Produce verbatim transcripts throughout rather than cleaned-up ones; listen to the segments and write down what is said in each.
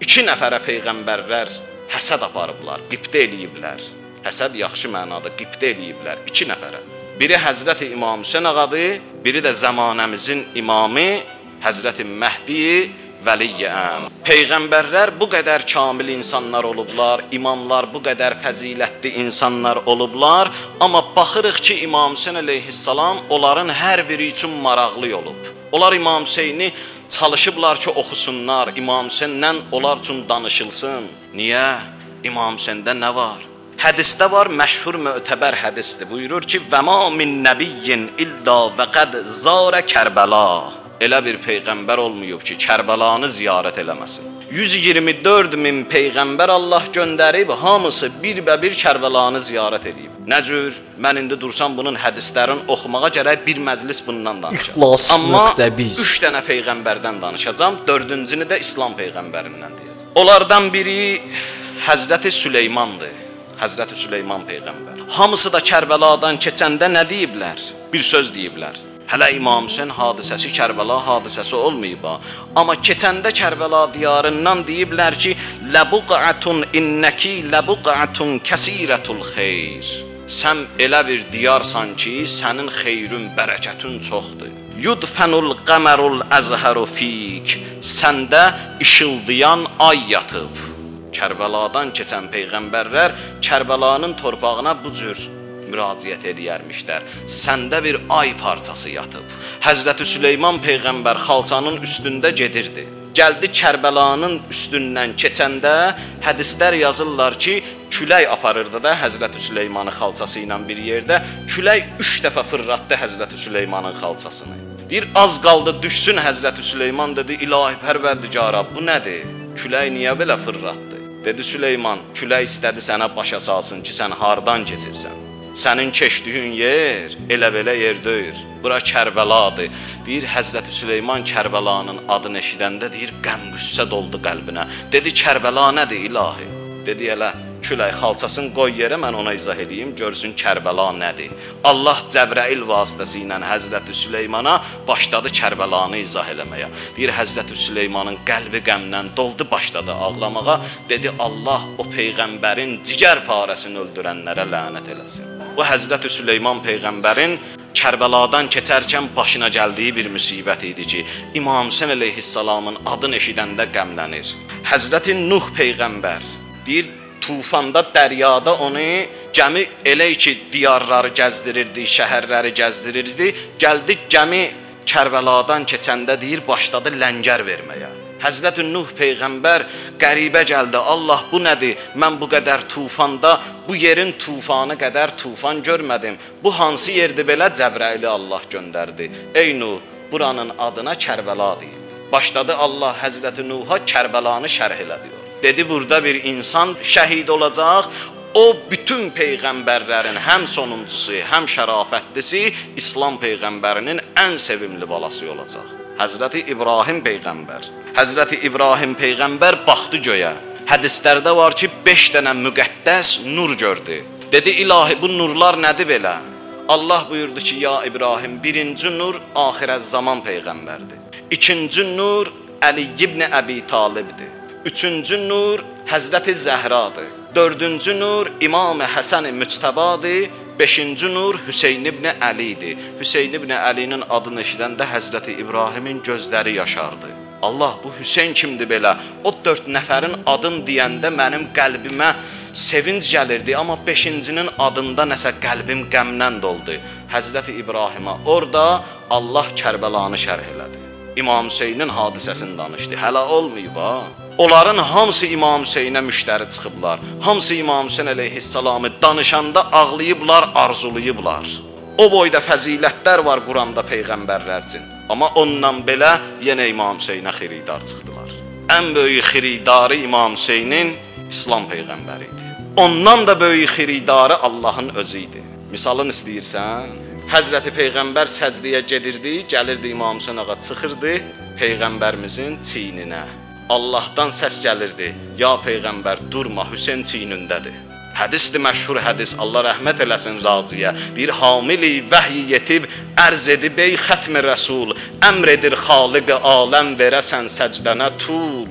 İki nəfərə peyğəmbərlər həsəd aparıblar, qibtə eləyiblər. Həsəd yaxşı mənada, qibtə eləyiblər iki nəfərə. Biri Həzrəti İmam Hüseyn ağadır, biri də zamanəmizin imamı Həzrəti Məhdi Vəliyyəm. Peyğəmbərlər bu qədər kamil insanlar olublar, imamlar bu qədər fəzilətli insanlar olublar, amma baxırıq ki, İmam Hüseyn əleyhissalam onların hər biri üçün maraqlı olub. Onlar İmam Hüseyni çalışıblar ki, oxusunlar, İmam Hüseyndən onlar üçün danışılsın. Niyə? İmam Hüseyndə nə var? Hədisdə var, məşhur mötəbər hədisdir. Buyurur ki, və ma min nəbiyyin illa və qəd zərə Kərbəla. Elə bir peyğəmbər olmayıb ki, Kərbəlanı ziyarət eləməsin. yüz iyirmi dörd min peyğəmbər Allah göndərib, hamısı bir-bə-bir Kərbəlanı ziyarət edib. Nə cür? Mən indi dursam bunun hədislərini oxumağa gərək bir məclis bundan danışacam. İxlas Amma müqtəbiz. üç dənə peyğəmbərdən danışacam, dördüncünü də İslam peyğəmbərindən deyəcəm. Onlardan biri Həzrəti Süleymandır. Həzrəti Süleyman peyğəmbər. Hamısı da Kərbəladan keçəndə nə deyiblər? Bir söz deyiblər. Hələ İmam Hüseyn hadisəsi Kərbəla hadisəsi olmayıb. Amma keçəndə Kərbəla diyarından deyiblər ki, Ləbuqətun innəki ləbuqətun kəsirətul xeyr. Sən elə bir diyarsan ki, sənin xeyrün, bərəkətin çoxdur. Yudfənul qəmərul əzhəru fik. Səndə işıldayan ay yatıb. Kərbəladan keçən peyğəmbərlər Kərbəlanın torpağına bu cür müraciət edərmişlər. Səndə bir ay parçası yatıb. Həzrəti Süleyman peyğəmbər xalçanın üstündə gedirdi. Gəldi Kərbəlanın üstündən keçəndə hədislər yazırlar ki, külək aparırdı da Həzrəti Süleymanın xalçası ilə bir yerdə. Külək üç dəfə fırlatdı Həzrəti Süleymanın xalçasını. Bir az qaldı düşsün Həzrəti Süleyman dedi, İlahi Pərverdigara, bu nədir? Külək niyə belə fırlatdı? Dedi Süleyman, külək istədi sənə başa salsın ki, sən hardan keçirsən. Sənin keçdiyin yer elə belə yer deyir. Bura Kərbəladır. Deyir Həzrəti Süleyman Kərbəlanın adını eşidəndə deyir qəm-qüssə doldu qəlbinə. Dedi Kərbəla nədir ilahi? Dedi elə külək xalçasını qoy yerə, mən ona izah edeyim, görsün Kərbəla nədir. Allah Cəbrail vasitəsilə Həzrəti Süleymana başladı Kərbəlanı izah eləməyə. Deyir Həzrəti Süleymanın qəlbi qəmdən doldu, başladı ağlamağa. Dedi Allah o peyğəmbərin cigər parəsini öldürənlərə lənət eləsin. Bu Həzrəti Süleyman peyğəmbərin Kərbəladan keçərkən başına gəldiyi bir müsibət idi ki, İmam Hüseyn əleyhissalamın adını eşidəndə qəmlənir. Həzrəti Nuh peyğəmbər deyir, tufanda, dəryada onu gəmi elə ki, diyarları gəzdirirdi, şəhərləri gəzdirirdi. Gəldi gəmi Kərbəladan keçəndə deyir, başladı ləngər verməyə. Həzrəti Nuh peyğəmbər qəribə gəldi. Allah bu nədir? Mən bu qədər tufanda, bu yerin tufanı qədər tufan görmədim. Bu hansı yerdir belə? Cəbraili Allah göndərdi. Ey Nuh, buranın adına Kərbəla deyil. Başladı Allah Həzrəti Nuh'a Kərbəlanı şərh elədi. Dedi burada bir insan şəhid olacaq. O bütün peyğəmbərlərin həm sonuncusu, həm şərafətlisi İslam peyğəmbərinin ən sevimli balası olacaq. Həzrəti İbrahim peyğəmbər. Həzrəti İbrahim peyğəmbər baxdı göyə. Hədislərdə var ki, beş dənə müqəddəs nur gördü. Dedi ilahi bu nurlar nədir belə? Allah buyurdu ki, ya İbrahim, birinci nur axirət zaman peyğəmbərdir. İkinci nur Əli ibn Əbi Talibdir. Üçüncü nur Həzrəti Zəhradır. Dördüncü nur İmam-ı Həsən-i Müctəbadır. Beşinci nur Hüseyn ibn Əlidir. Hüseyn ibn Əlinin adını eşidəndə Həzrəti İbrahimin gözləri yaşardı. Allah, bu Hüseyn kimdir belə? O dörd nəfərin adını deyəndə mənim qəlbimə sevinc gəlirdi, amma beşincinin adında nəsə qəlbim qəmdən doldu. Həzrəti İbrahimə orada Allah Kərbəlanı şərh elədi. İmam Hüseynin hadisəsini danışdı. Hələ olmayıb ha. Onların hamısı İmam Hüseynə müştəri çıxıblar. Hamısı İmam Hüseyn əleyhissalamı danışanda ağlayıblar, arzulayıblar. O boyda fəzilətlər var Quranda peyğəmbərlər üçün. Amma ondan belə yenə İmam Hüseynə xiridar çıxdılar. Ən böyük xiridarı İmam Hüseynin İslam peyğəmbəri idi. Ondan da böyük xiridarı Allahın özü idi. Misalını istəyirsən, Həzrəti Peyğəmbər səcdiyə gedirdi, gəlirdi İmam Hüseyn ağa çıxırdı Peyğəmbərimizin çiyninə. Allahdan səs gəlirdi, ya Peyğəmbər durma, Hüseyn çiynindədir. Hədisdir, məşhur hədis, Allah rəhmət eləsin raciyə. Deyir, hamili vəhiy yetib, ərz edib ey xətmi rəsul, əmr edir xaliq aləm verəsən səcdənə tul.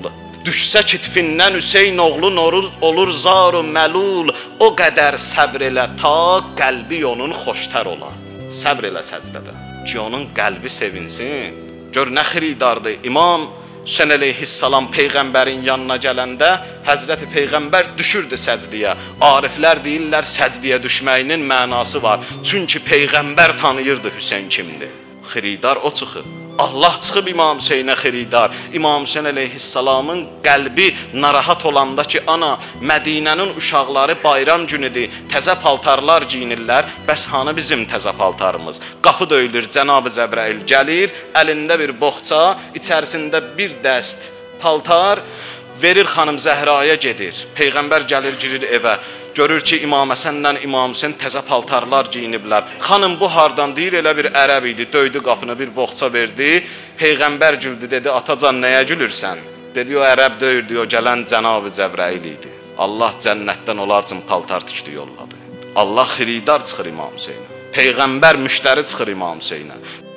Düşsə kitfindən Hüseyn oğlu Noruz olur zaru məlul. O qədər səbr elə ta qəlbi onun xoştər ola. Səbr elə səcdədə ki onun qəlbi sevinsin. Gör nə xiridardır. İmam Hüseyn əleyhissalam peyğəmbərin yanına gələndə Həzrəti Peyğəmbər düşürdü səcdiyə. Ariflər deyirlər səcdiyə düşməyinin mənası var. Çünki peyğəmbər tanıyırdı Hüseyn kimdir. Xiridar o çıxır. Allah çıxıb İmam Hüseynə xiridar. İmam Hüseyn əleyhissalamın qəlbi narahat olanda ki, ana, Mədinənin uşaqları bayram günüdür, təzə paltarlar giyinirlər, bəs hanı bizim təzə paltarımız? Qapı döyülür, Cənab-ı Cəbrəil gəlir, əlində bir boğça, içərisində bir dəst paltar verir xanım Zəhraya gedir. Peyğəmbər gəlir, girir evə. Görür ki, İmam Həsənlə İmam Hüseyn təzə paltarlar giyiniblər. Xanım bu hardan deyir, elə bir ərəb idi, döydü qapını, bir boğça verdi. Peyğəmbər güldü, dedi, atacan nəyə gülürsən? Dedi, o ərəb döyürdü, o gələn Cənab-ı Cəbrəil idi. Allah cənnətdən onlar üçün paltar tikdi, yolladı. Allah xiridar çıxır İmam Hüseynə. Peyğəmbər müştəri çıxır İmam Hüseynə.